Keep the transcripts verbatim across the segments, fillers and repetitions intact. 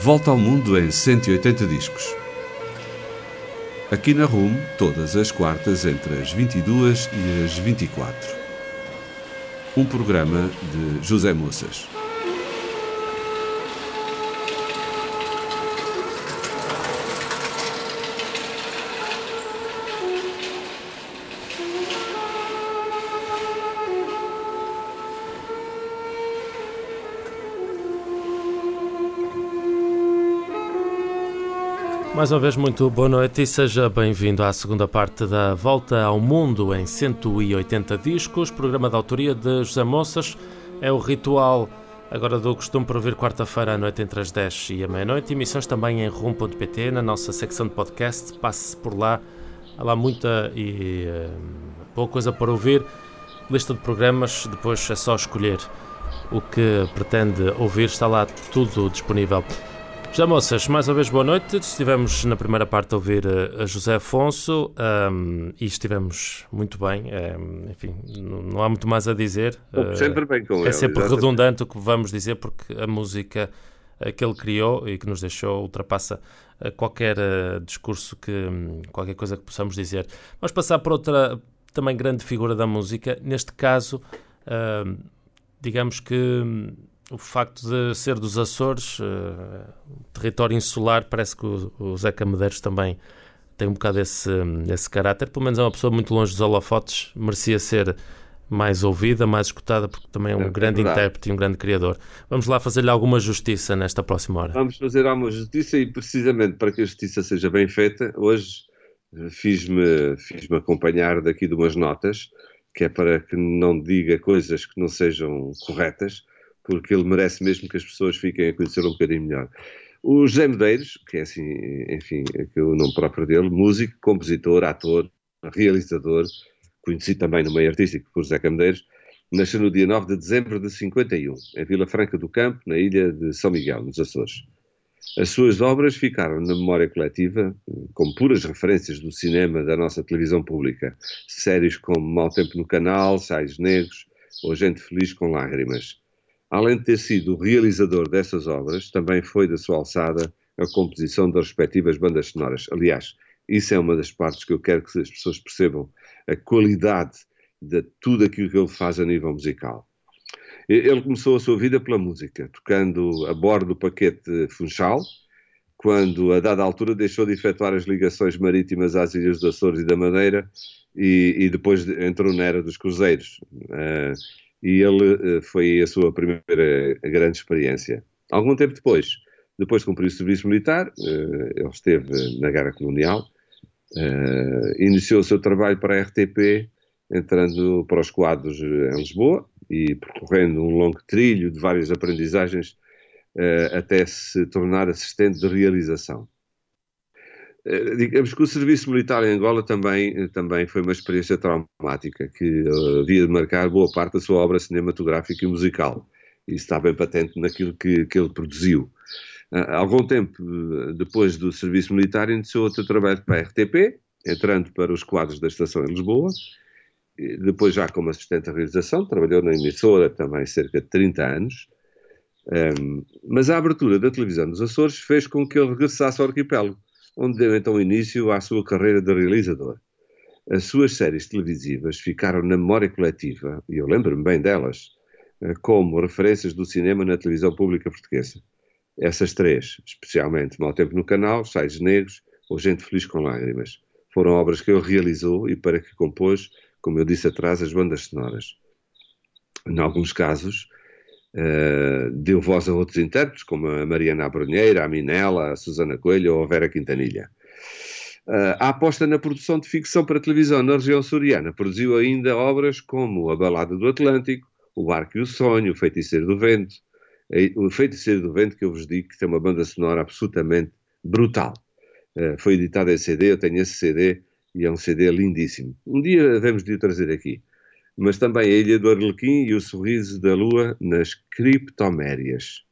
Volta ao Mundo em cento e oitenta discos. Aqui na R U M, todas as quartas entre as vinte e duas e as vinte e quatro. Um programa de José Moças. Mais uma vez, muito boa noite e seja bem-vindo à segunda parte da Volta ao Mundo em cento e oitenta discos, programa de autoria de José Moças. É o ritual agora do costume para ouvir quarta-feira à noite entre as dez e a meia-noite. Emissões também em rum ponto pt, na nossa secção de podcast. Passe por lá, há lá muita e uh, boa coisa para ouvir. Lista de programas, depois é só escolher o que pretende ouvir, está lá tudo disponível. Já moças, mais uma vez boa noite. Estivemos na primeira parte a ouvir a José Afonso um, e estivemos muito bem. Um, enfim, não, não há muito mais a dizer. Uh, sempre bem com é ele. sempre Exatamente. Redundante o que vamos dizer, porque a música que ele criou e que nos deixou ultrapassa qualquer uh, discurso, que qualquer coisa que possamos dizer. Vamos passar por outra também grande figura da música. Neste caso, uh, digamos que o facto de ser dos Açores, uh, território insular, parece que o, o Zeca Medeiros também tem um bocado esse, esse caráter. Pelo menos é uma pessoa muito longe dos holofotes, merecia ser mais ouvida, mais escutada, porque também é um é, grande é intérprete e um grande criador. Vamos lá fazer-lhe alguma justiça nesta próxima hora. Vamos fazer alguma justiça e, precisamente para que a justiça seja bem feita, hoje fiz-me, fiz-me acompanhar daqui de umas notas, que é para que não diga coisas que não sejam corretas, porque ele merece mesmo que as pessoas fiquem a conhecer um bocadinho melhor. O José Medeiros, que é assim, enfim, é que é o nome próprio dele, músico, compositor, ator, realizador, conhecido também no meio artístico por Zeca Medeiros, nasceu no dia nove de dezembro de cinquenta e um, em Vila Franca do Campo, na ilha de São Miguel, nos Açores. As suas obras ficaram na memória coletiva como puras referências do cinema da nossa televisão pública. Séries como Mau Tempo no Canal, Sais Negros ou Gente Feliz com Lágrimas. Além de ter sido o realizador dessas obras, também foi da sua alçada a composição das respectivas bandas sonoras. Aliás, isso é uma das partes que eu quero que as pessoas percebam, a qualidade de tudo aquilo que ele faz a nível musical. Ele começou a sua vida pela música, tocando a bordo do paquete Funchal, quando a dada altura deixou de efetuar as ligações marítimas às ilhas dos Açores e da Madeira e, e depois entrou na era dos cruzeiros. Uh, E ele foi a sua primeira grande experiência. Algum tempo depois, depois de cumprir o serviço militar, ele esteve na Guerra Colonial, iniciou o seu trabalho para a R T P, entrando para os quadros em Lisboa e percorrendo um longo trilho de várias aprendizagens até se tornar assistente de realização. Digamos que o serviço militar em Angola também, também foi uma experiência traumática que havia de marcar boa parte da sua obra cinematográfica e musical. Isso está bem patente naquilo que, que ele produziu. Há algum tempo depois do serviço militar iniciou outro trabalho para a R T P, entrando para os quadros da estação em Lisboa. Depois, já como assistente de realização, trabalhou na emissora também cerca de trinta anos. Um, mas a abertura da televisão dos Açores fez com que ele regressasse ao arquipélago, onde deu então início à sua carreira de realizador. As suas séries televisivas ficaram na memória coletiva, e eu lembro-me bem delas, como referências do cinema na televisão pública portuguesa. Essas três, especialmente Mau Tempo no Canal, Sais Negros ou Gente Feliz com Lágrimas, foram obras que ele realizou e para que compôs, como eu disse atrás, as bandas sonoras. Em alguns casos, Uh, deu voz a outros intérpretes, como a Mariana Abrunheira, a Minela, a Susana Coelho ou a Vera Quintanilha. Uh, a aposta na produção de ficção para televisão na região açoriana produziu ainda obras como A Balada do Atlântico, O Barco e o Sonho, O Feiticeiro do Vento. O Feiticeiro do Vento, que eu vos digo que tem uma banda sonora absolutamente brutal. Uh, foi editado em C D, eu tenho esse C D e é um C D lindíssimo. Um dia devemos de o trazer aqui. Mas também A Ilha do Arlequim e O Sorriso da Lua nas Criptomérias.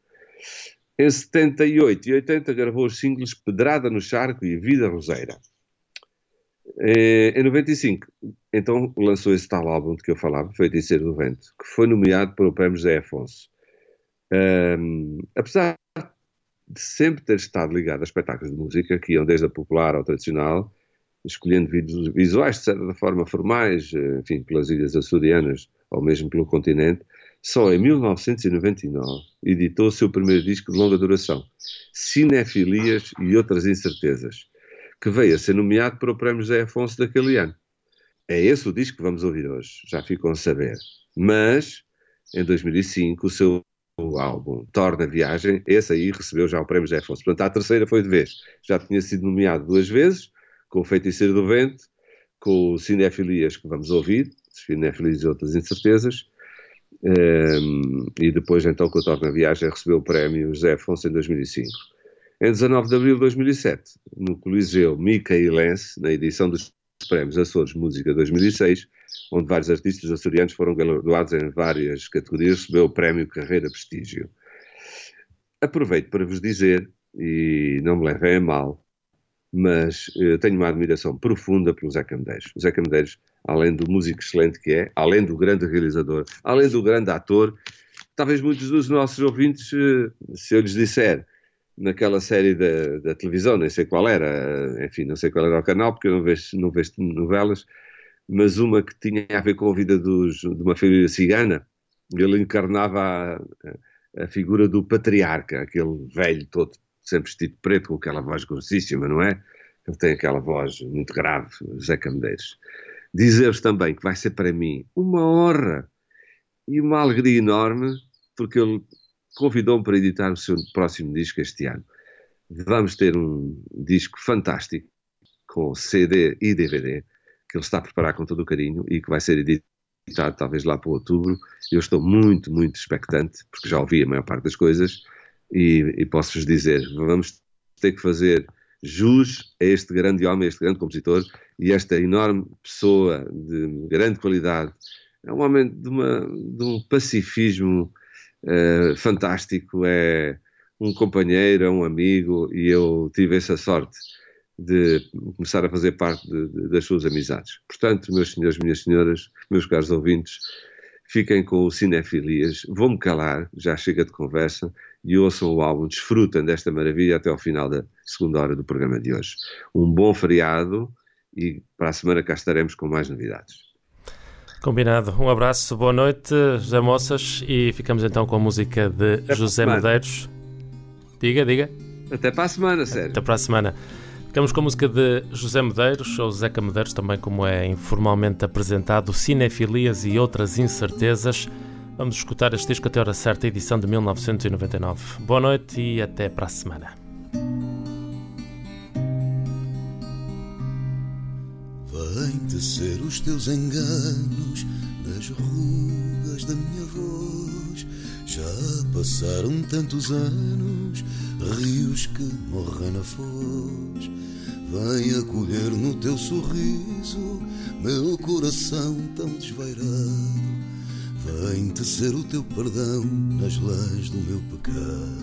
Em setenta e oito e oitenta gravou os singles Pedrada no Charco e Vida Roseira. Em noventa e cinco, então lançou esse tal álbum de que eu falava, Feiticeiro do Vento, que foi nomeado para o Prémio José Afonso. Um, apesar de sempre ter estado ligado a espetáculos de música, que iam desde a popular ao tradicional, escolhendo visuais de certa forma formais, enfim, pelas ilhas açorianas ou mesmo pelo continente, só em mil novecentos e noventa e nove editou o seu primeiro disco de longa duração, Cinefilias e Outras Incertezas, que veio a ser nomeado para o Prémio José Afonso daquele ano. É esse o disco que vamos ouvir hoje, já ficam a saber. Mas, em dois mil e cinco, o seu álbum Torna Viagem, esse aí recebeu já o Prémio José Afonso. Portanto, a terceira foi de vez. Já tinha sido nomeado duas vezes, com o Feiticeiro do Vento, com o Cinefilias que vamos ouvir, Cinefilias e Outras Incertezas, um, e depois então com o Torna Viagem recebeu o Prémio José Afonso em dois mil e cinco. Em dezanove de abril de dois mil e sete, no Coliseu Micaelense, na edição dos Prémios Açores Música dois mil e seis, onde vários artistas açorianos foram galardoados em várias categorias, recebeu o Prémio Carreira Prestígio. Aproveito para vos dizer, e não me levem a mal, mas eu tenho uma admiração profunda pelo Zeca Medeiros. O Zeca Medeiros, além do músico excelente que é, além do grande realizador, além do grande ator, talvez muitos dos nossos ouvintes, se eu lhes disser, naquela série da, da televisão, nem sei qual era, enfim, não sei qual era o canal, porque eu não vejo, não vejo novelas, mas uma que tinha a ver com a vida dos, de uma família cigana, ele encarnava a, a, a figura do patriarca, aquele velho todo sempre vestido de preto, com aquela voz grossíssima, não é? Ele tem aquela voz muito grave, Zeca Medeiros. Dizer-vos também que vai ser para mim uma honra e uma alegria enorme, porque ele convidou-me para editar o seu próximo disco este ano. Vamos ter um disco fantástico, com C D e D V D, que ele está a preparar com todo o carinho e que vai ser editado talvez lá para outubro. Eu estou muito, muito expectante, porque já ouvi a maior parte das coisas, e, e posso-vos dizer, vamos ter que fazer jus a este grande homem, a este grande compositor, e esta enorme pessoa de grande qualidade. É um homem de, uma, de um pacifismo uh, fantástico, é um companheiro, é um amigo, e eu tive essa sorte de começar a fazer parte de, de, das suas amizades. Portanto, meus senhores, minhas senhoras, meus caros ouvintes, fiquem com o Cinefilias, vou-me calar, já chega de conversa, e ouçam o álbum, desfrutem desta maravilha até ao final da segunda hora do programa de hoje. Um bom feriado e para a semana cá estaremos com mais novidades. Combinado. Um abraço, boa noite, José Moças, e ficamos então com a música de até José Medeiros. Diga, diga. Até para a semana, sério. Até para a semana. Ficamos com a música de José Medeiros, ou Zeca Medeiros, também como é informalmente apresentado, Cinefilias e Outras Incertezas. Vamos escutar este disco até a hora certa, edição de mil novecentos e noventa e nove. Boa noite e até para a semana. Vem tecer os teus enganos nas rugas da minha voz. Já passaram tantos anos, rios que morrem na foz. Vem acolher no teu sorriso meu coração tão desvairado. Vem tecer o teu perdão nas lãs do meu pecado.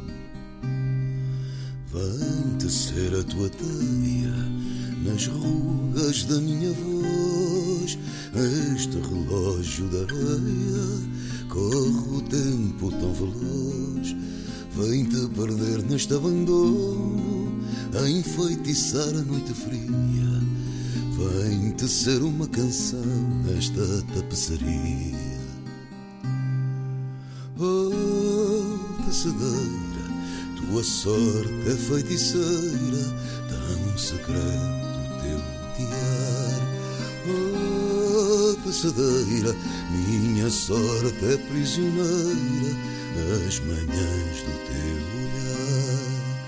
Vem tecer a tua teia nas rugas da minha voz. Este relógio da areia corre o tempo tão veloz. Vem-te perder neste abandono, a enfeitiçar a noite fria. Vem-te ser uma canção nesta tapeçaria. Oh, tecedeira, tua sorte é feiticeira, tão secreto o teu tiar. Oh, tecedeira, minha sorte é prisioneira nas manhãs do teu olhar.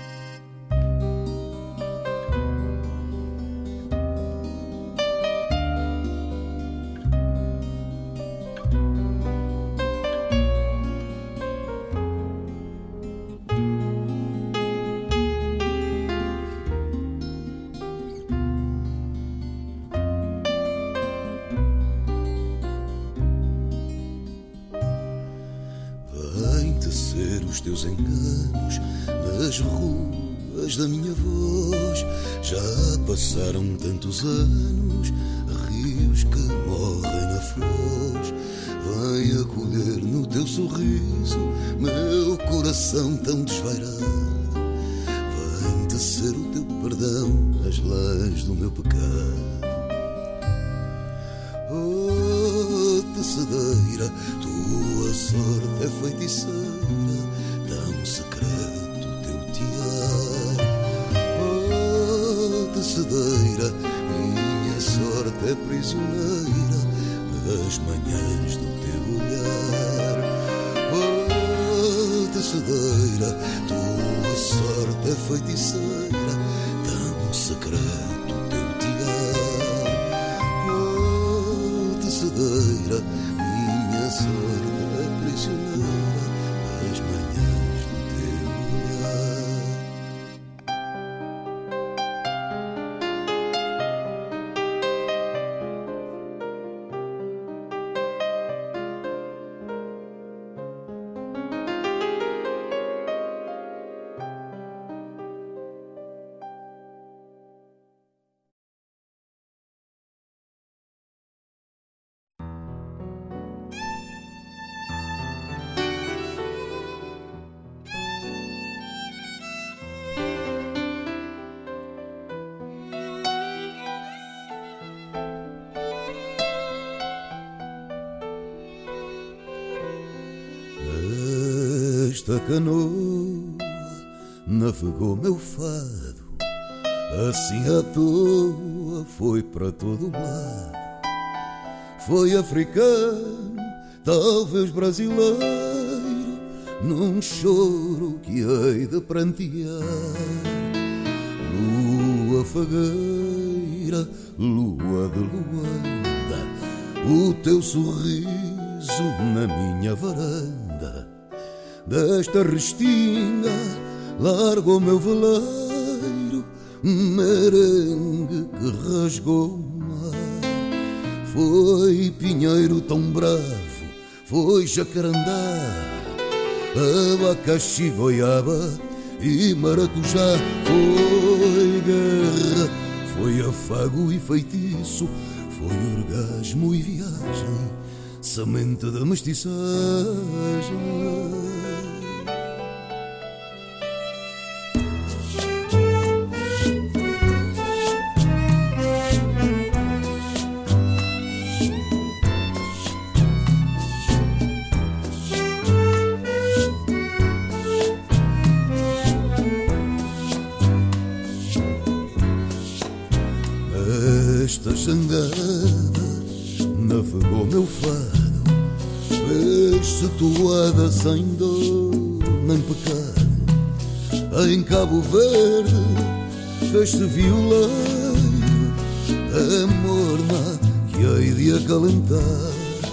Os teus enganos nas ruas da minha voz. Já passaram tantos anos, rios que morrem na foz. Vem acolher ver no teu sorriso meu coração tão desvairado. Vem tecer o teu perdão nas lãs do meu pecado. Oh, tecedeira, tua sorte é feiticeira, tão secreto o teu tiar. Oh, tecedeira, minha sorte é prisioneira das manhãs do teu olhar. Oh, tecedeira, tua sorte é feiticeira, tão secreto o teu tiar. Oh, tecedeira, minha sorte é prisioneira das manhãs do teu olhar. Esta canoa navegou meu fado, assim à toa foi para todo lado. Foi africano, talvez brasileiro, num choro que hei de prantear. Lua fagueira, lua de Luanda, o teu sorriso na minha varanda. Desta restinga largou meu veleiro, merengue que rasgou o mar. Foi pinheiro tão bravo, foi jacarandá, abacaxi, goiaba e maracujá. Foi guerra, foi afago e feitiço, foi orgasmo e viagem, semente da mestiçagem. Esta jangada navegou meu fado, fez-se toada sem dor nem pecado. Em Cabo Verde fez-se violeiro, a morna que hei de acalentar.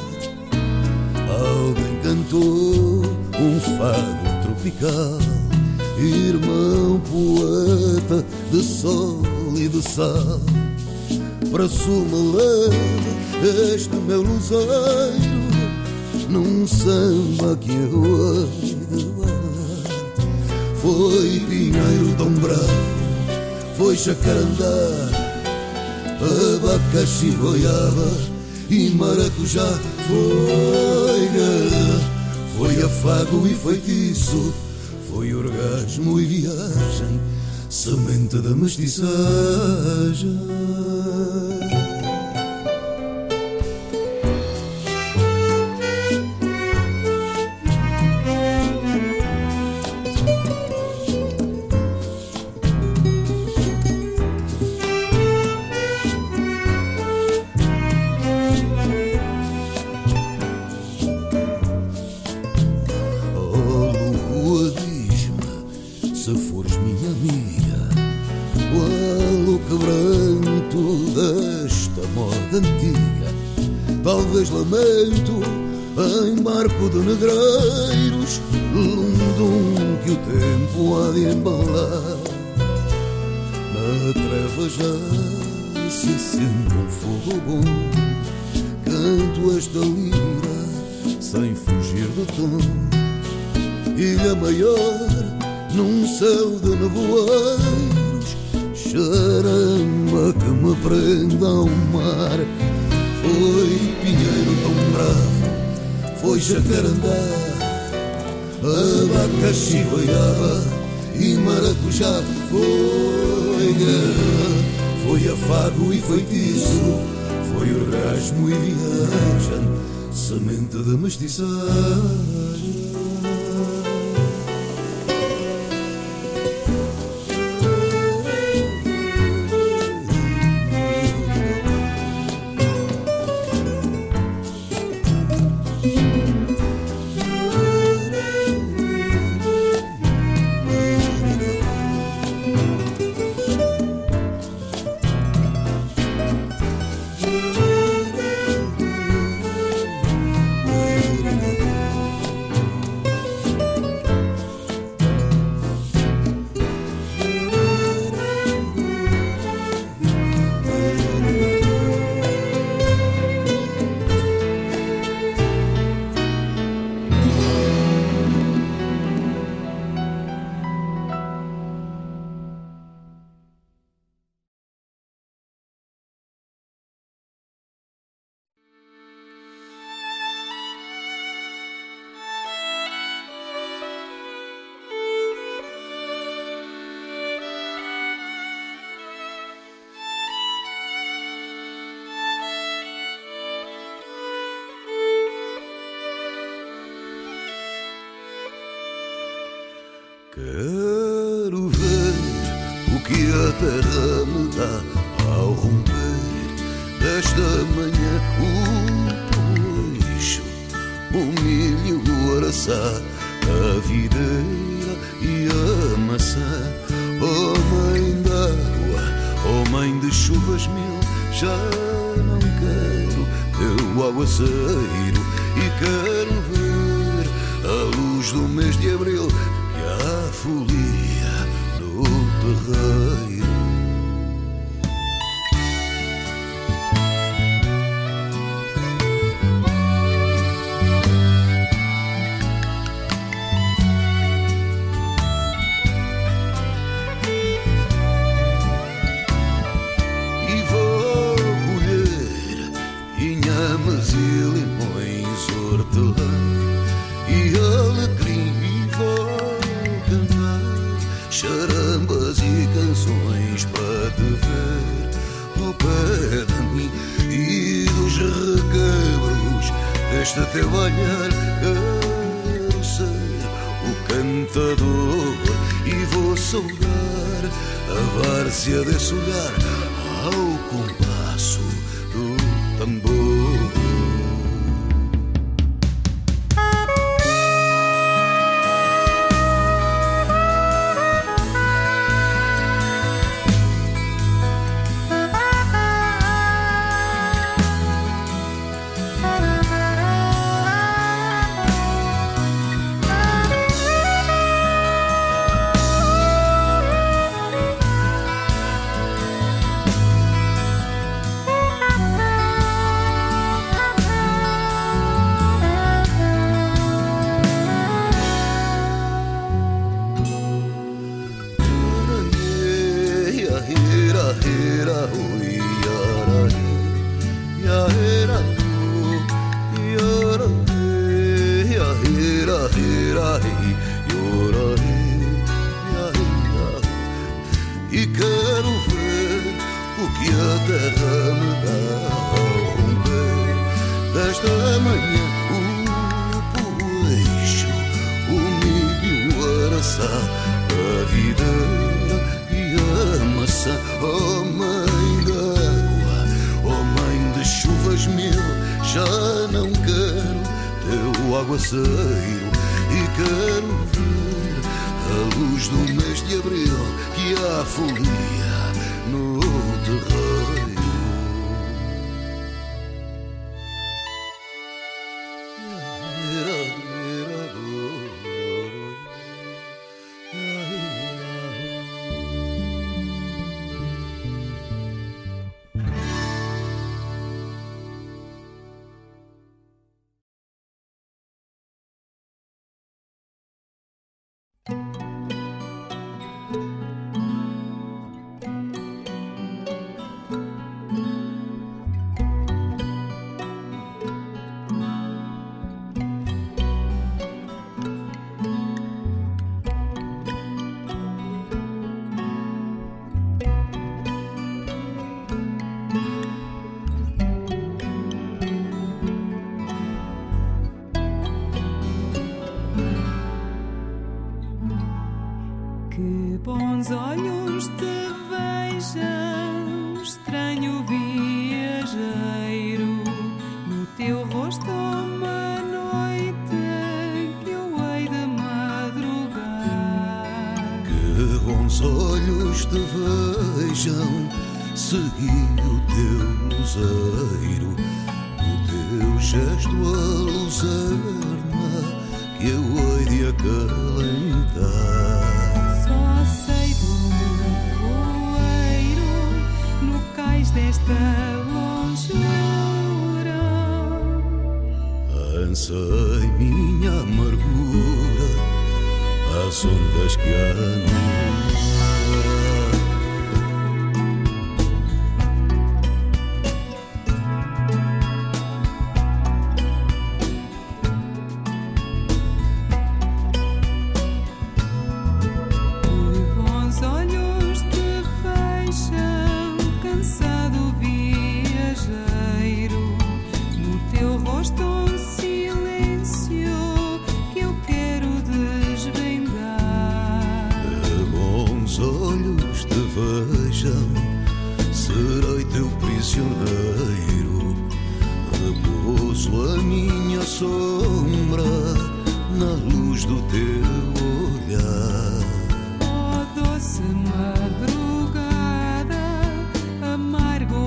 Alguém cantou um fado tropical, irmão poeta de sol e de sal. Para sul me leva este meu luzeiro, num samba que eu hei de bailar. Foi pinheiro tão bravo, foi jacarandá, abacaxi, goiaba e maracujá. Foi guerra, foi afago e feitiço, foi orgasmo e viagem, semente da mestiçagem. Talvez lamento em barco de negreiros, lundum que o tempo há de embalar. Na treva já se acende um fogo bom, canto esta lira sem fugir do tom. Ilha maior num céu de nevoeiros, charama que me prenda ao mar. Foi pinheiro tão bravo, foi jacarandá, abacaxi, goiaba e maracujá. Foi guerra, foi afago e feitiço, foi orgasmo e viagem, semente de mestiçagem. Quero ver o que a terra me dá ao romper desta manhã. O poeixo, o milho, o araçá, a videira e a maçã. Oh mãe d'água, oh mãe de chuvas mil, já não quero teu aguaceiro e quero ver a luz do mês de abril, a folia no terreiro. E vou colher inhames e limões, hortelã e alecrim, e vou charambas e canções para te ver ao pé de mim e dos requebros deste teu olhar. Quero ser o cantador e vou saudar a várzea desse olhar ao compasso do tambor. E quero ver o que a terra me dá ao romper desta manhã. O poeixo, o milho, o araçá, a videira e a maçã. Oh mãe d'água, oh mãe de chuvas mil, já não quero teu aguaceiro e quero ver a luz do mês de abril que há folia no terreiro. olhos te vejam, segui o teu luzeiro, o teu gesto a luzerna que eu hei de acalentar. Só sei do voeiro no cais desta longura. Ansei minha amargura às ondas que há serei teu prisioneiro, repouso a minha sombra na luz do teu olhar. Oh, doce madrugada, amargo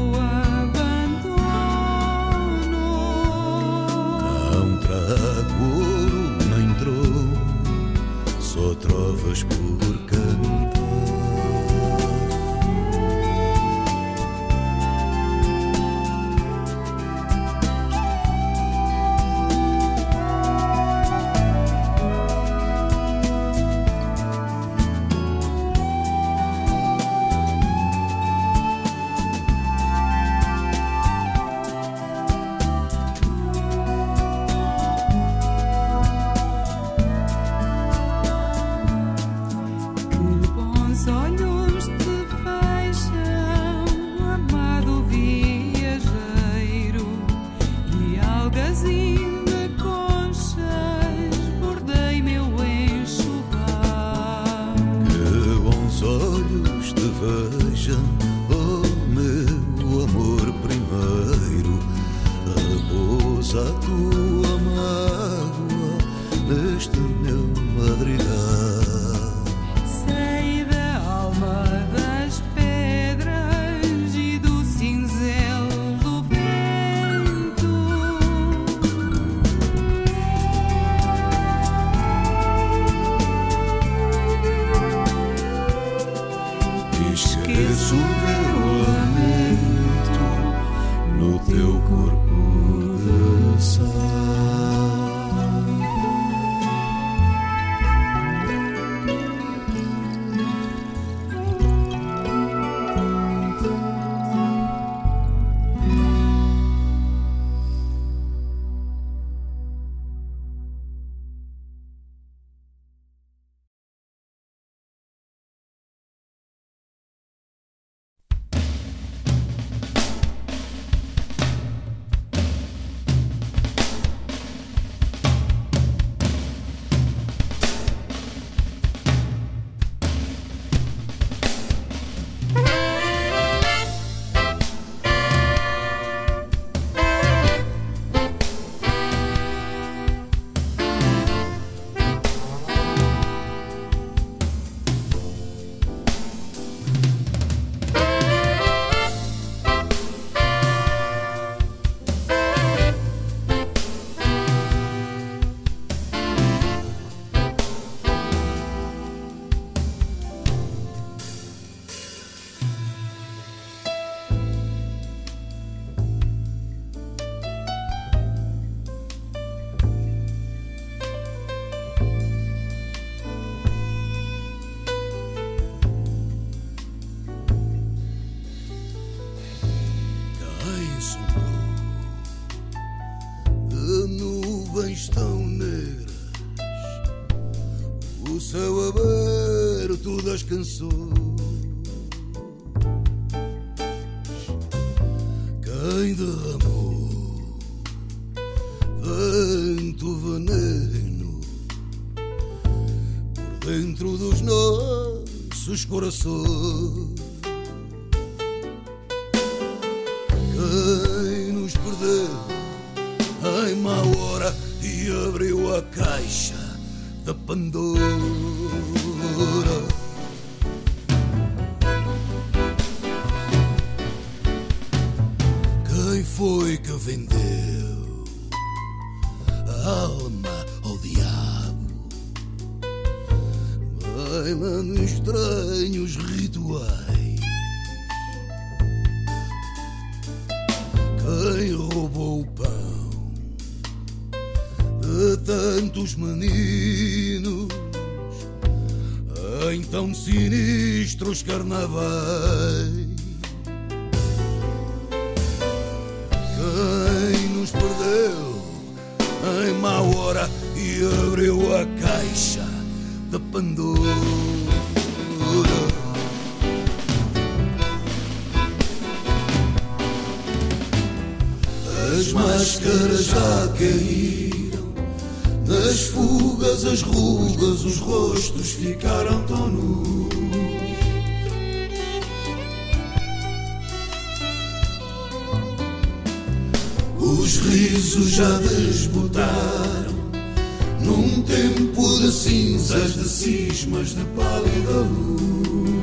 abandono. Não trago ouro nem trono, só trovas por cantar. Esqueço o meu lamento no teu corpo de sal. Nuvens tão negras, o céu aberto das canções. Quem derramou tanto veneno por dentro dos nossos corações? Quem nos perdeu em má hora e abriu a caixa da Pandora? foi que vendeu a alma ao diabo, bailando estranhos rituais? Quem roubou o pão de tantos meninos em tão sinistros carnavais? Quem nos perdeu em má hora e abriu a caixa da Pandora? As máscaras já caíram, nas fugas as rugas, os rostos ficaram tão nus. Os risos já desbotaram num tempo de cinzas, de cismas, de pálida luz.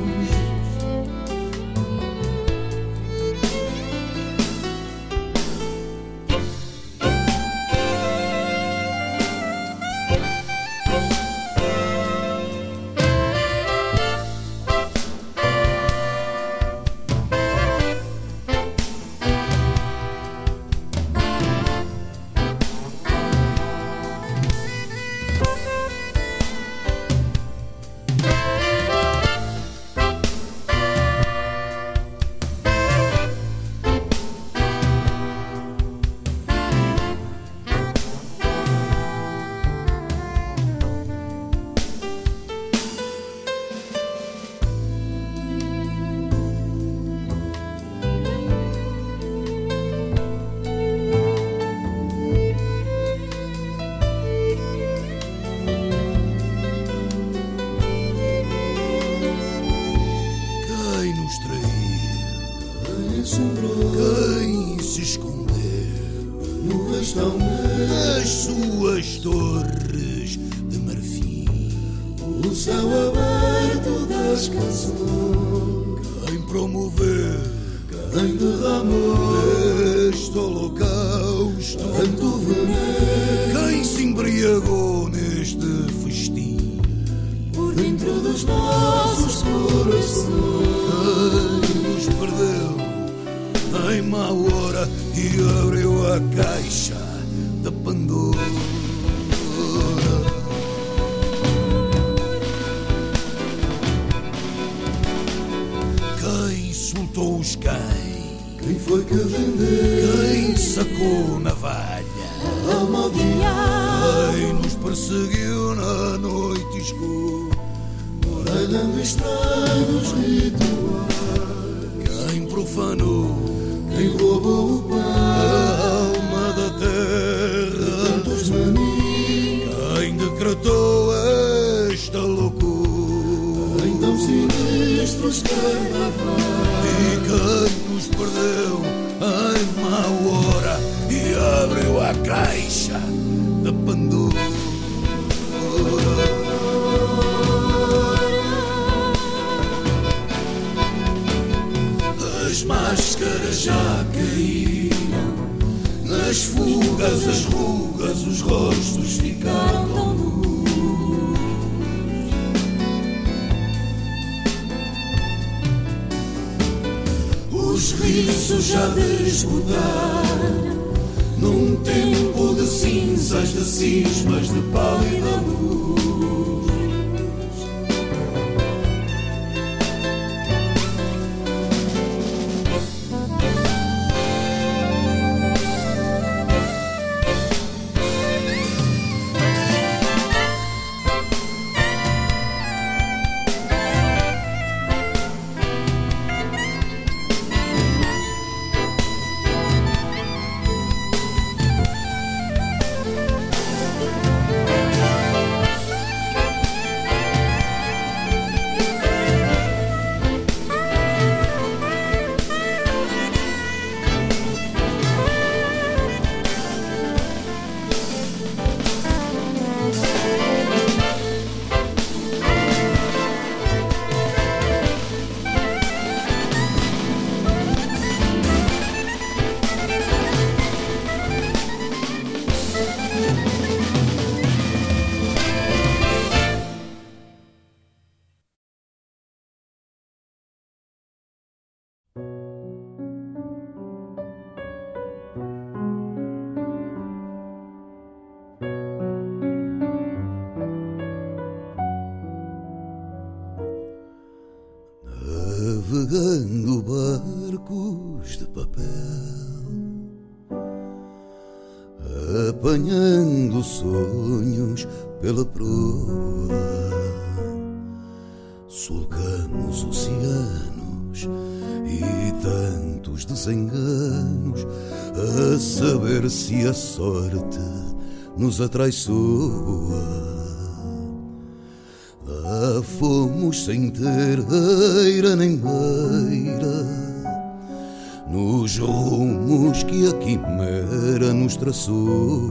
Quem se escondeu no vastão das suas torres de marfim, o céu aberto das canções? Quem promoveu, quem derramou este holocausto, tanto veneno? Quem se embriagou neste festim por dentro dos nossos corações? Quem nos perdeu em má hora e abriu a caixa da Pandora? Quem soltou os cães? Quem foi que vendeu? Quem sacou navalha? A alma ao diabo? Quem nos perseguiu na noite escura, orelhando estranhos rituais? Quem profanou? Quem roubou o pão, a alma da terra, tantos maninhos? Quem decretou esta loucura em tão sinistros carnavais? E quem nos perdeu em má hora e abriu a caixa da Pandora? As máscaras já caíram, nas fugas as rugas, os rostos ficaram tão nus. Os risos já desbotaram num tempo de cinzas, de cismas, de pálida luz. apanhando sonhos pela proa. Sulcamos oceanos e tantos desenganos, a saber se a sorte nos atraiçoa. Lá fomos sem ter eira nem beira, nos rumos que a quimera nos traçou.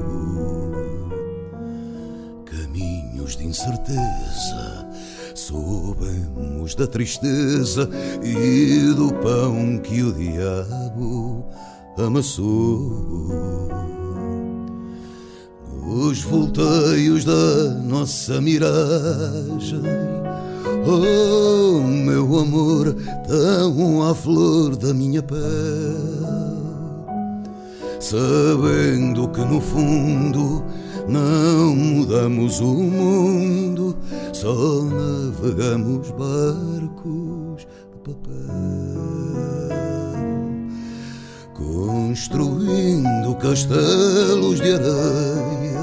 Caminhos de incerteza, soubemos da tristeza e do pão que o diabo amassou. Nos volteios da nossa miragem, oh meu amor, tão à flor da minha pele, sabendo que no fundo não mudamos o mundo, só navegamos barcos de papel, construindo castelos de areia,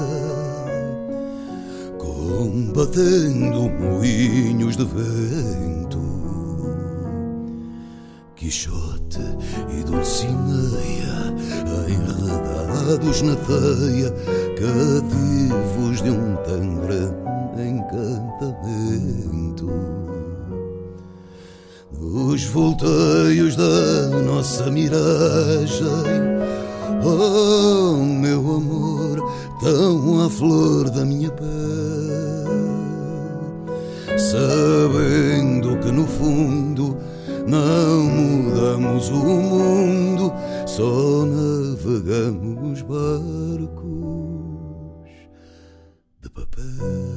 combatendo moinhos de vento. Quixote e Dulcinea, enredados na teia, cativos de um tão grande encantamento. Nos volteios da nossa miragem, oh meu amor, tão à flor da minha pele, sabendo que no fundo não mudamos o mundo, só navegamos barcos de papel.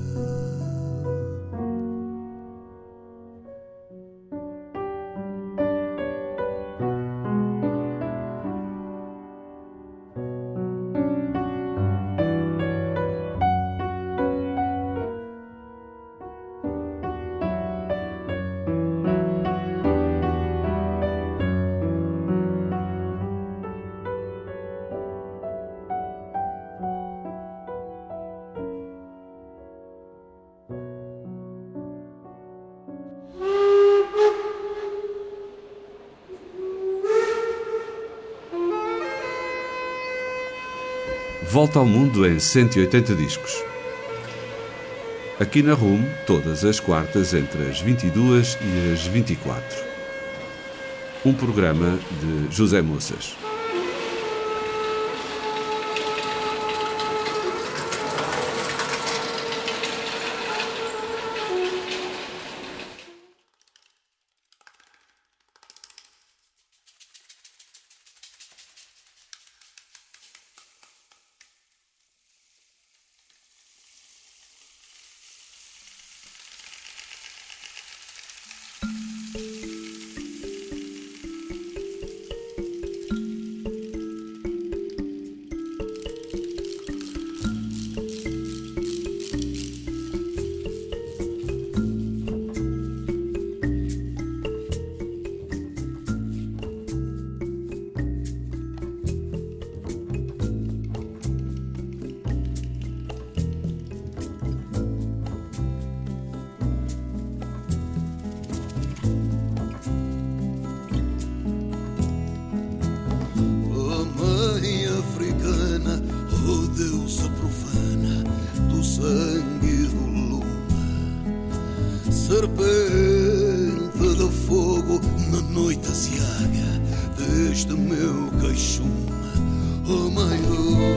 Volta ao Mundo em cento e oitenta discos. Aqui na R U M, todas as quartas entre as vinte e duas e as vinte e quatro. Um programa de José Moças. Serpente de fogo na noite asiaga deste meu queixume, oh maior,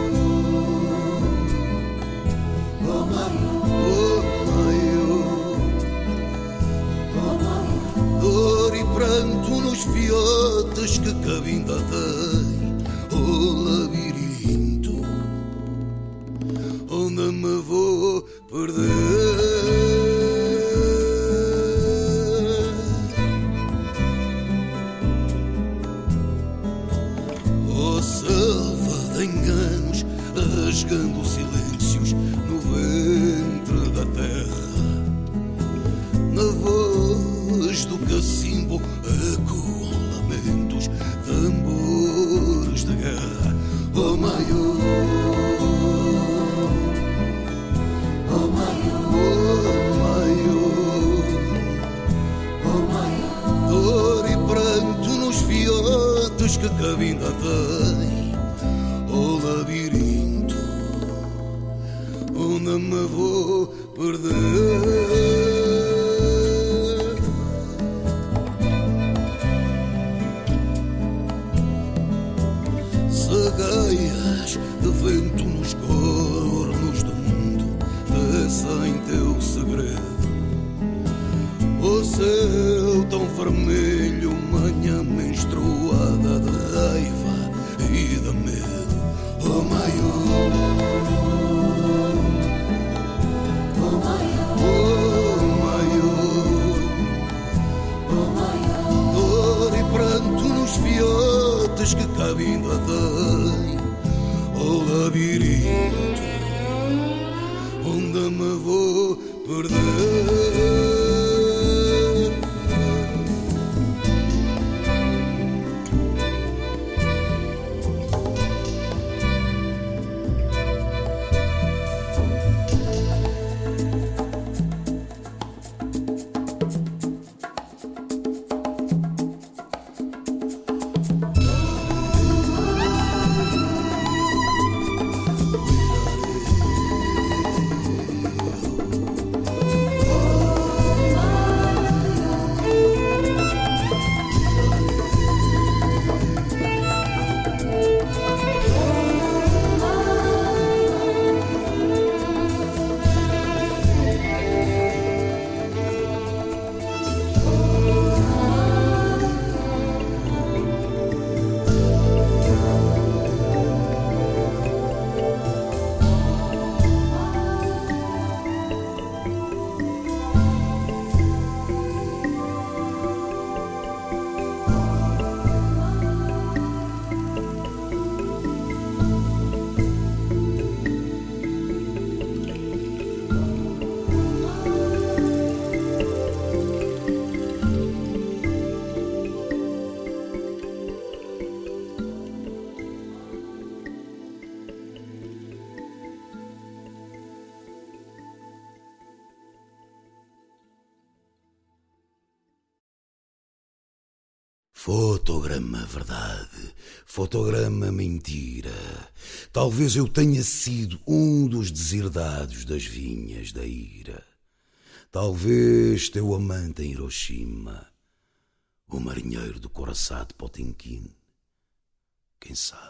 oh maior, oh maior, dor e pranto nos fiotes que cabinda tem, oh labirinto, onde me vou perder. Rasgando silêncios no ventre da terra, na voz do cacimbo ecoam lamentos, tambores de guerra, oh maior. vida tem o labirinto onde me vou perder. Sagaias de vento nos cornos do mundo descem teu segredo. O céu tão vermelho, manhã menstruada de raiva e de medo. Oh Maiô, oh Maiô, oh Maiô, dor e pranto nos fiotes que cá vindo a tem o labirinto onde me vou perder. Fotograma verdade, fotograma mentira. Talvez eu tenha sido um dos deserdados das vinhas da ira. Talvez teu amante em Hiroshima, o marinheiro do Coração de Potemkin. Quem sabe?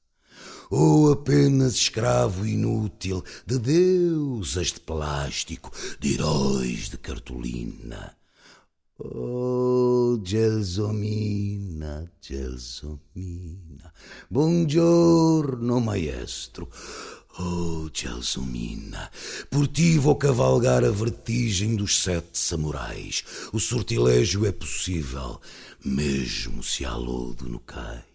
Ou apenas escravo inútil de deusas de plástico, de heróis de cartolina. Oh, Gelsomina, Gelsomina, buongiorno, maestro. Oh, Gelsomina, por ti vou cavalgar a vertigem dos sete samurais. O sortilégio é possível, mesmo se há lodo no cais.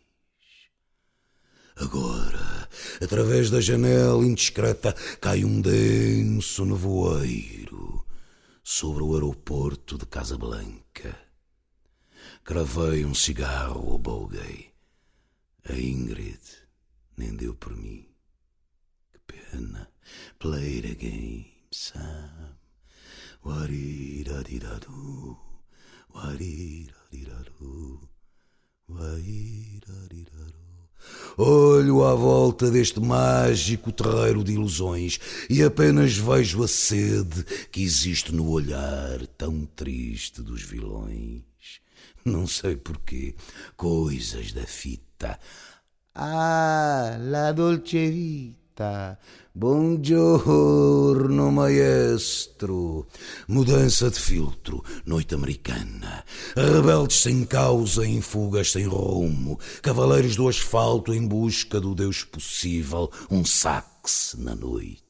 Agora, através da janela indiscreta, cai um denso nevoeiro sobre o aeroporto de Casablanca. Cravei um cigarro ao Bogey. A Ingrid nem deu por mim. Que pena. Play the game, Sam. Wariradidadu, wariradidadu, wariradidadu. Olho à volta deste mágico terreiro de ilusões e apenas vejo a sede que existe no olhar tão triste dos vilões. Não sei porquê, coisas da fita. Ah, la dolce vita. Buongiorno, maestro. Mudança de filtro, noite americana. Rebeldes sem causa em fugas sem rumo. Cavaleiros do asfalto em busca do Deus possível. Um sax na noite.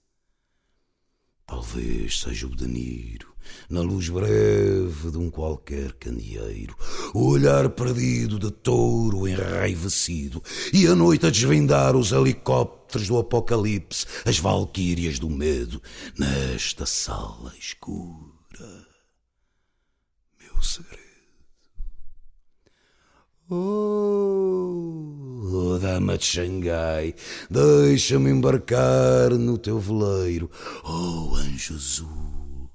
Talvez seja o De Niro, na luz breve de um qualquer candeeiro, o olhar perdido de touro enraivecido, e a noite a desvendar os helicópteros do apocalipse, as valquírias do medo, nesta sala escura. Meu segredo. Oh, dama de Xangai, deixa-me embarcar no teu veleiro. Oh, anjo azul,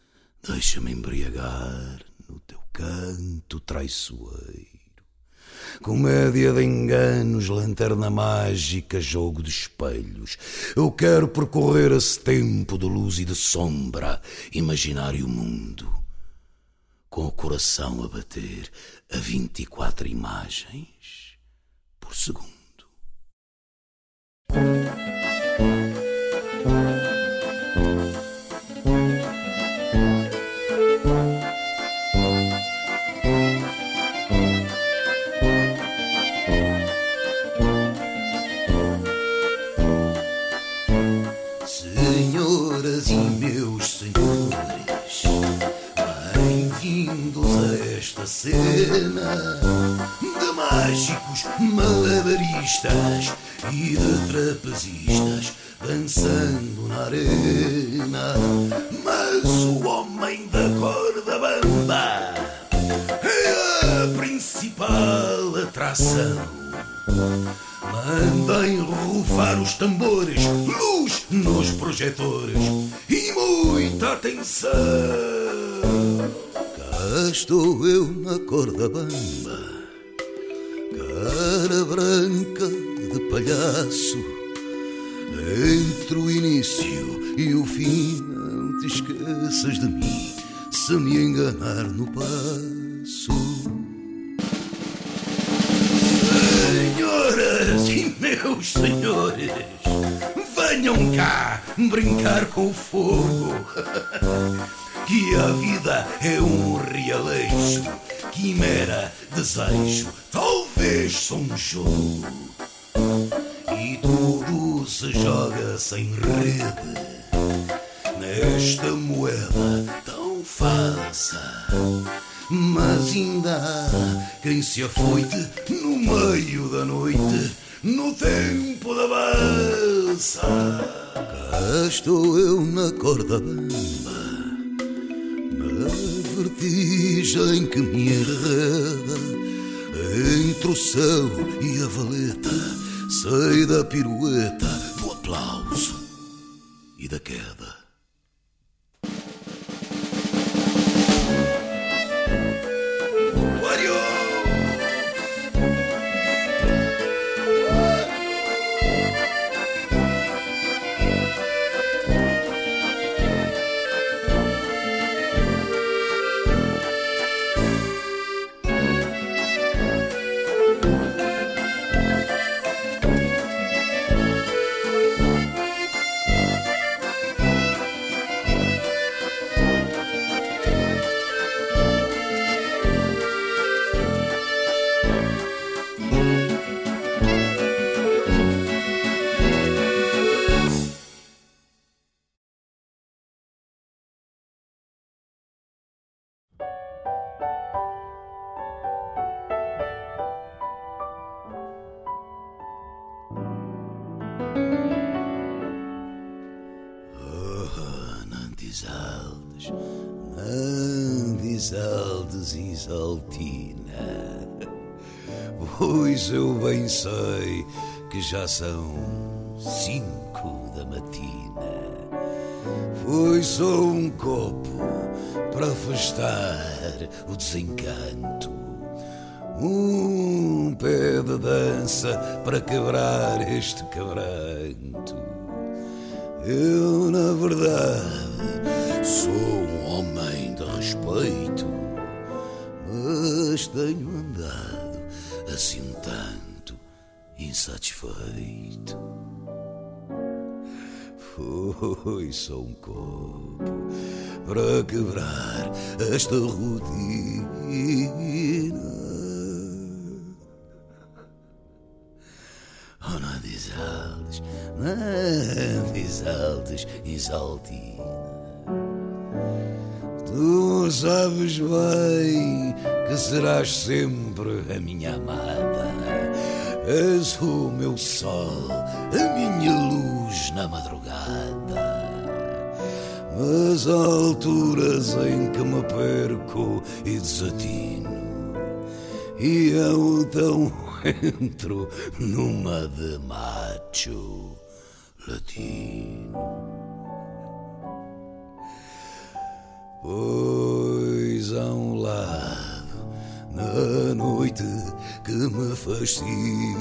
deixa-me embriagar no teu canto traiçoeiro. comédia de enganos, lanterna mágica, jogo de espelhos. Eu quero percorrer esse tempo de luz e de sombra, imaginário mundo, com o coração a bater a vinte e quatro imagens por segundo. Senhoras e meus senhores, bem-vindos a esta cena de mágicos malabaristas e de trapezistas dançando na arena. Mas o homem da corda bamba é a principal atração. Mandem rufar os tambores, luz nos projetores e muita atenção. Cá estou eu na corda bamba, cara branca de palhaço. Entre o início e o fim não te esqueças de mim, se me enganar no passo. Senhoras e meus senhores, venham cá brincar com o fogo, que a vida é um realeixo, quimera, desejo, talvez só um jogo. E tudo se joga sem rede, nesta moeda tão falsa. Mas ainda há quem se afoite no meio da noite, no tempo da balsa. Cá estou eu na corda bamba, na vertigem que me enreda. Entre o céu e a valeta, sei da pirueta, do aplauso e da queda. Isaldes, Isaldes, Isaltina, pois eu bem sei que já são cinco da matina. Foi só um copo para afastar o desencanto, um pé de dança para quebrar este quebranto. Eu, na verdade, sou um homem de respeito, mas tenho andado assim um tanto insatisfeito. Foi só um copo para quebrar esta rotina. Oh, não Isaldes, não Isaldes, Isaltina, tu sabes bem que serás sempre a minha amada. És o meu sol, a minha luz na madrugada. Mas há alturas em que me perco e desatino, e eu então entro numa de macho latino. Pois há um lado na noite que me fascina.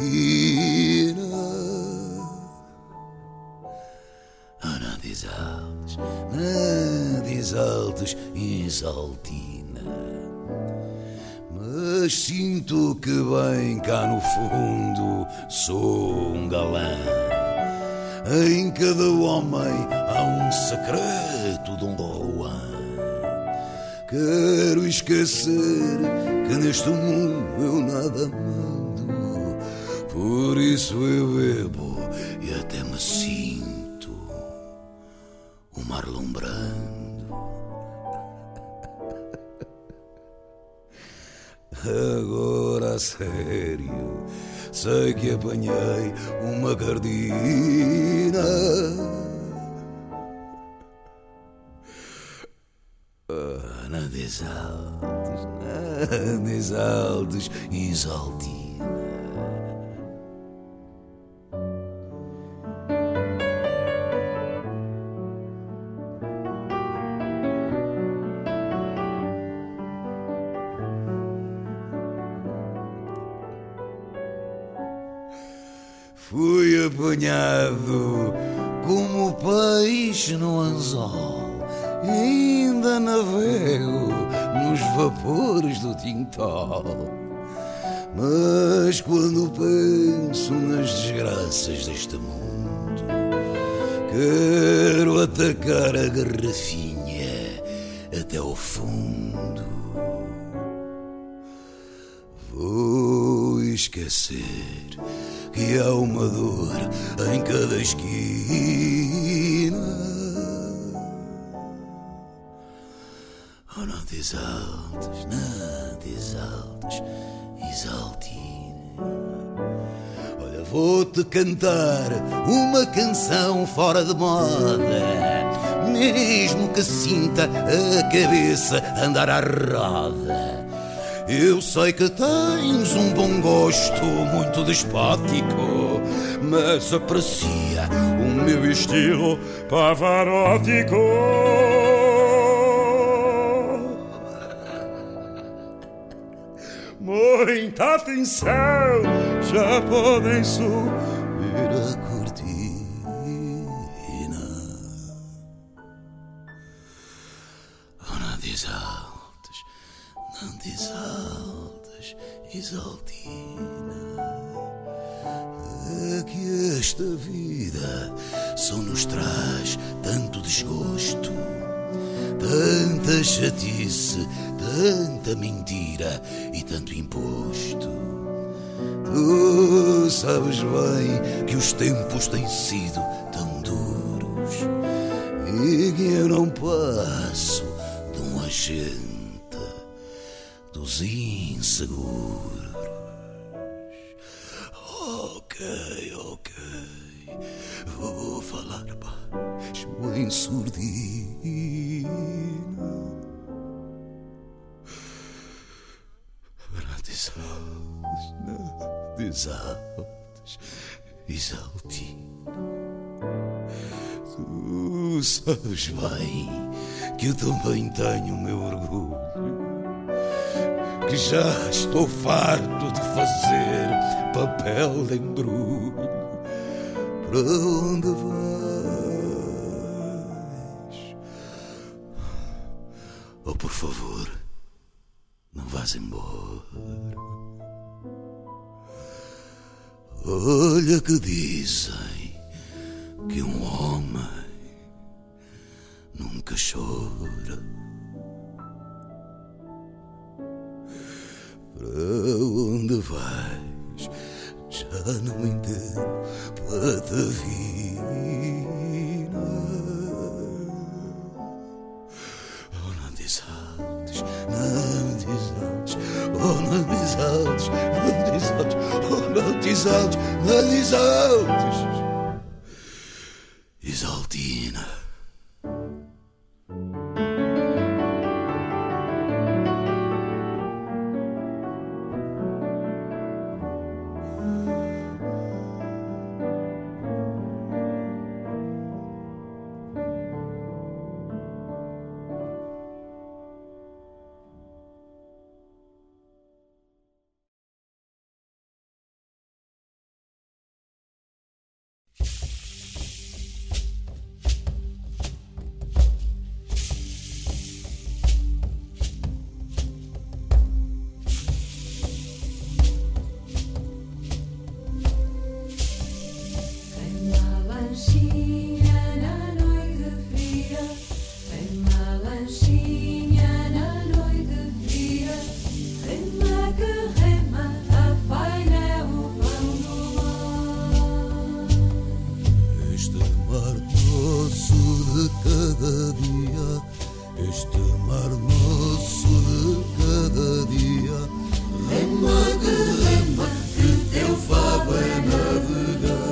Oh, não diz altos, não diz altos, Isaltina, mas sinto que bem cá no fundo sou um galã. Em cada homem há um secreto Dom Juan. Quero esquecer que neste mundo eu nada mando, por isso eu bebo e até me sinto o mar lombrando. Agora a sério, sei que apanhei uma cardina. Oh, não diz altos, não diz altos, Isaltina. Fui apanhado como peixe no anzol, ainda navego nos vapores do Tintol. Mas quando penso nas desgraças deste mundo, quero atacar a garrafinha até ao fundo. Vou esquecer que há uma dor em cada esquina. Oh, não diz altos, não diz altos, Isaltina. Olha, vou-te cantar uma canção fora de moda, mesmo que sinta a cabeça andar à roda. Eu sei que tens um bom gosto muito despótico, mas aprecia o meu estilo pavarótico. Muita atenção, já podem subir a cortina. Oh, não diz altos, não diz altos, Isaltina, é que esta vida só nos traz tanto desgosto, tanta chatice, tanta mentira e tanto imposto. Tu sabes bem que os tempos têm sido tão duros e que eu não passo de um agente dos inseguros. Ok, ok, vou falar baixo em surdina. Não diz altos, não diz altos, Isaltina. Tu sabes bem que eu também tenho o meu orgulho, que já estou farto de fazer papel de embrulho. Para onde vais? Oh, por favor, não vás embora. Olha que dizem que um homem nunca chora. Para onde vais? Já não me entendo, Patavina. Oh, não diz altos, não diz altos, oh, não diz altos, não diz altos, oh, não diz altos, não diz altos, Isaltina. de cada dia, este mar nosso de cada dia. Rema que rema, que teu fado é navegar.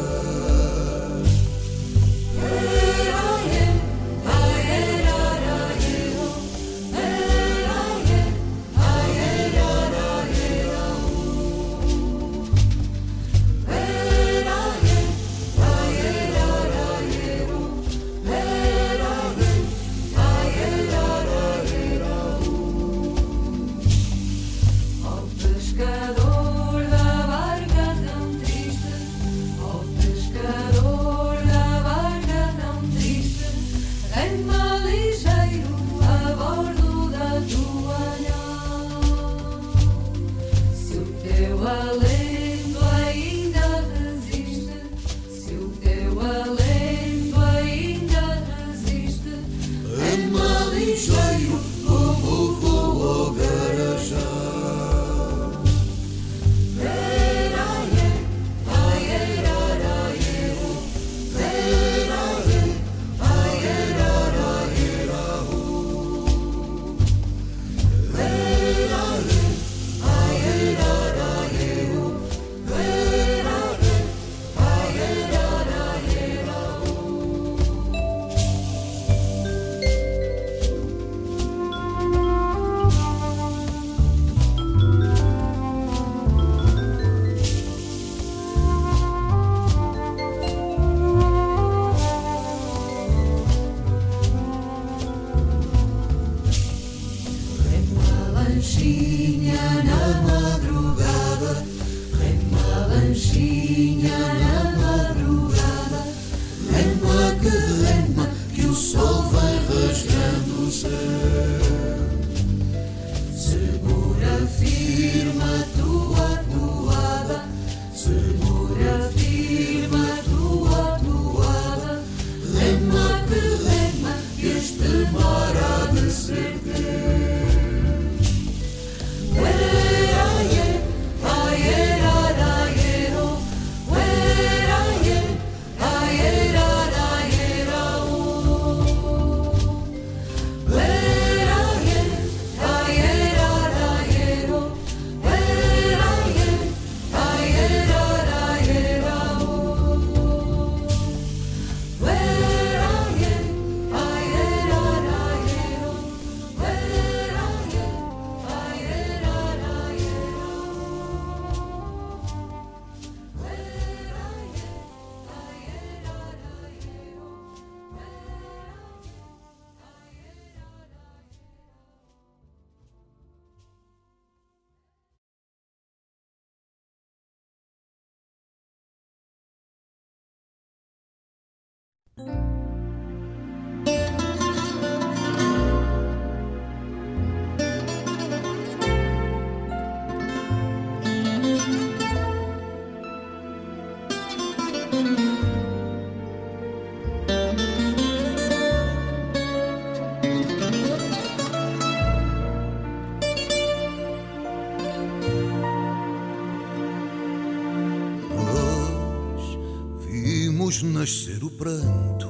Nascer o pranto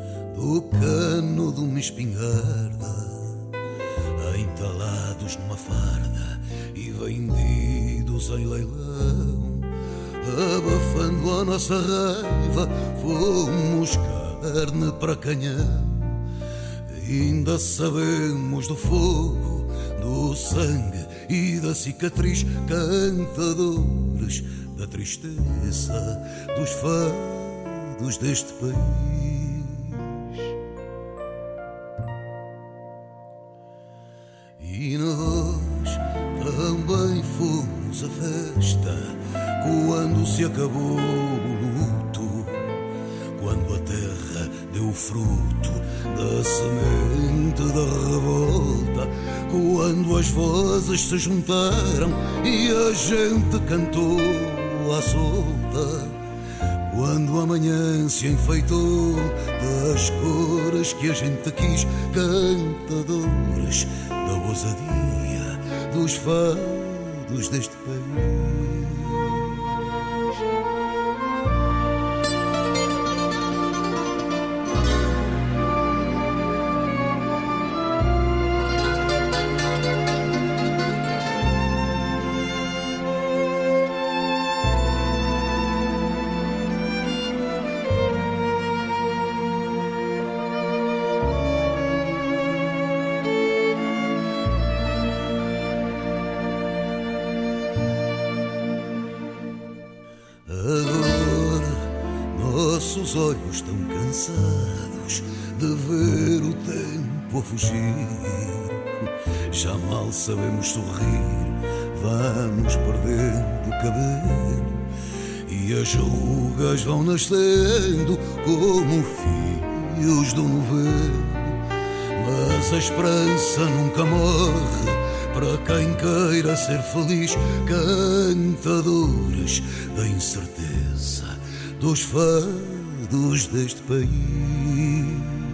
do cano de uma espingarda, entalados numa farda e vendidos em leilão. Abafando a nossa raiva, fomos carne para canhão. Ainda sabemos do fogo, do sangue e da cicatriz, cantadores da tristeza dos fados deste país. E nós também fomos à festa quando se acabou o luto, quando a terra deu fruto da semente da revolta, quando as vozes se juntaram e a gente cantou à solta, quando amanhã se enfeitou das cores que a gente quis, cantadores da ousadia dos fados deste país. nossos olhos tão cansados de ver o tempo a fugir. Já mal sabemos sorrir, vamos perdendo o cabelo e as rugas vão nascendo como fios do novelo. Mas a esperança nunca morre para quem queira ser feliz, cantadores da incerteza dos fados deste país.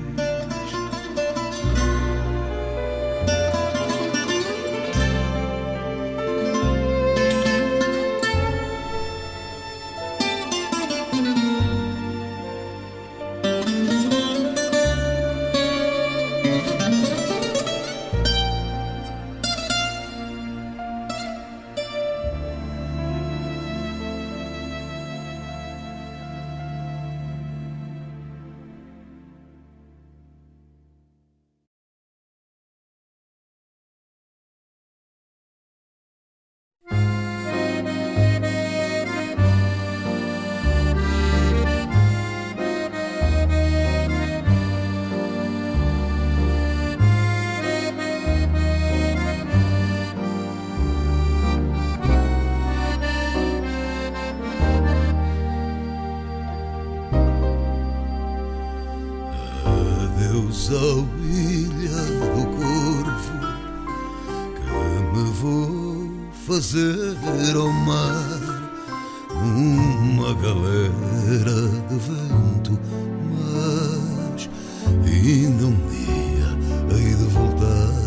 Adeus ao ilha do Corvo, que me vou fazer ao mar, uma galera de vento, mas ainda um dia hei de voltar.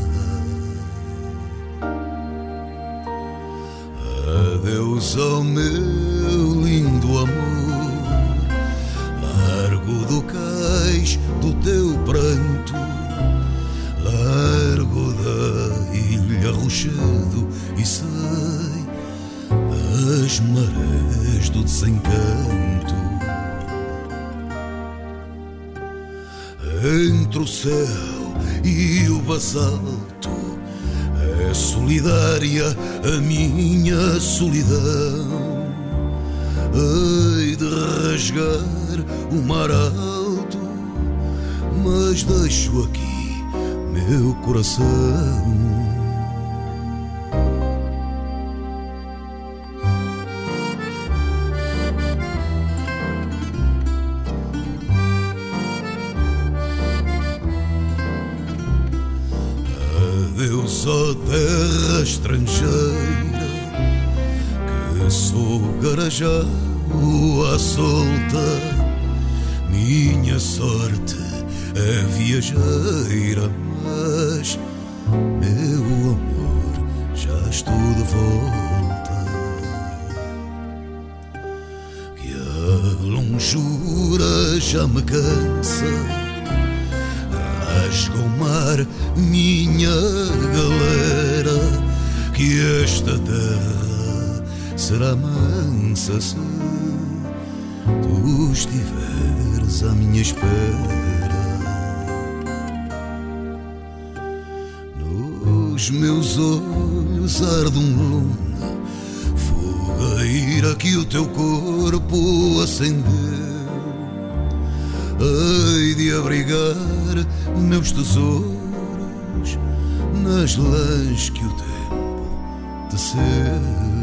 Adeus ao meu lindo amor, largo do cais do teu pranto, largo da ilha Rochedo e sei das marés do desencanto. Entre o céu e o basalto é solidária a minha solidão. Hei de rasgar o mar alto, mas deixo aqui meu coração. Adeus, ó terra estrangeira, que sou garajado à solta. Minha sorte é viajeira, mas meu amor já estou de volta. Que a longura já me cansa, rasga o mar, minha galera, que esta terra será mansa se tu estiveres à minha espera. Nos meus olhos arde um lume, fogueira que o teu corpo acendeu. Hei de abrigar meus tesouros nas lãs que o tempo teceu.